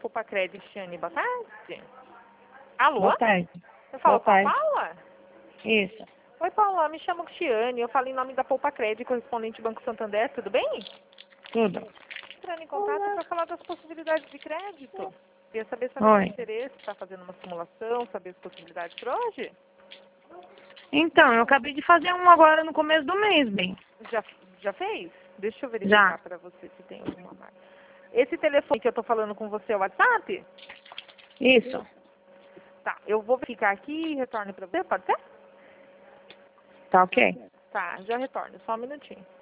Poupa Crédito, Cristiane, boa tarde. Alô? Boa tarde. Você fala Boa com a tarde. Paula? Isso. Oi, Paula, me chamo Cristiane, eu falo em nome da Poupa Crédito, correspondente Banco Santander, tudo bem? Tudo. Entrando em contato para falar das possibilidades de crédito. Queria saber se você tem Oi. interesse, está fazendo uma simulação, saber as possibilidades para hoje? Então, eu acabei de fazer um agora no começo do mês, bem. Já fez? Deixa eu verificar para você se tem alguma mais. Esse telefone que eu estou falando com você é o WhatsApp? Isso. Tá, eu vou ficar aqui e retorno para você, pode ser? Tá ok. Tá, já retorno, só um minutinho.